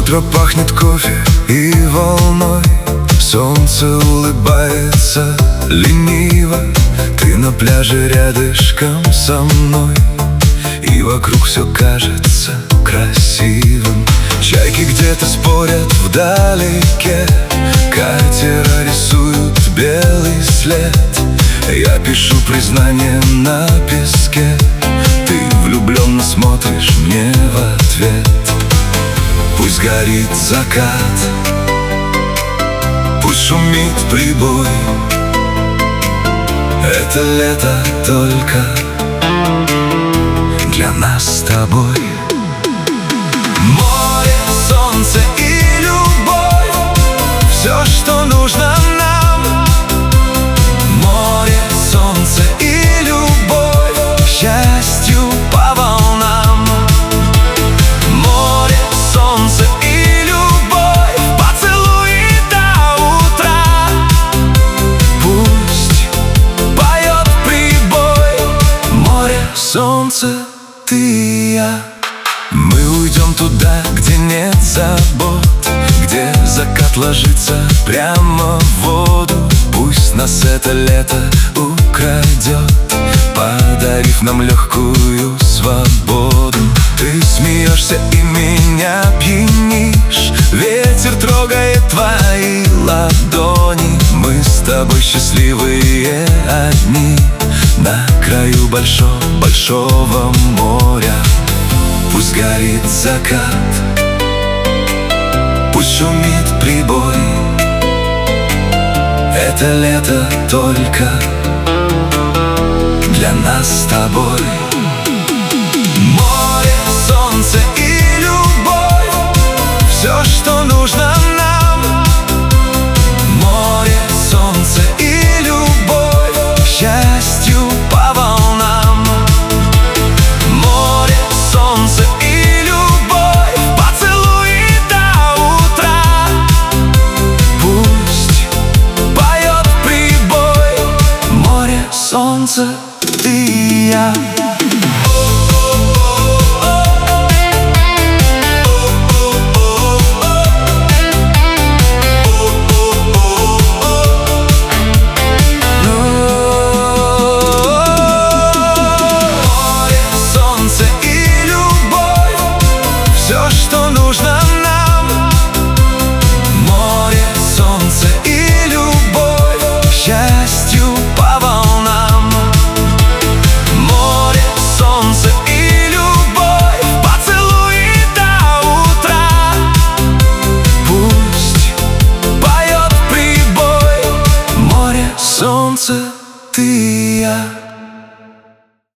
Утро пахнет кофе и волной, солнце улыбается лениво. Ты на пляже рядышком со мной, и вокруг все кажется красивым. Чайки где-то спорят вдалеке, катера рисуют белый след. Я пишу признание на песке, ты влюбленно смотришь мне в ответ. Пусть горит закат, пусть шумит прибой, это лето только для нас с тобой. Море, солнце и любовь — все, что нужно нам. Море, солнце и любовь — счастью по волнам. Море, солнце и любовь — поцелуи до утра. Пусть поет прибой. Море, солнце, ты и я. Мы уйдем туда, где нет забот, где закат ложится прямо в воду. Пусть нас это лето украдет, подарив нам легкую свободу. Ты смеешься и меня пьянишь, ветер трогает твои ладони. Мы с тобой счастливые одни на краю большого моря. Пусть горит закат, пусть шумит прибой, это лето только для нас с тобой. Море, солнце и любовь — все, что нужно нам. Море, солнце и любовь — счастью по волнам. Море, солнце и любовь — поцелуи до утра. Пусть поет прибой. Море, солнце, ты и я. Все, что нужно нам. Море, солнце и любовь — счастью по волнам. Море, солнце и любовь — поцелуи до утра. Пусть поет прибой. Море, солнце, ты и я.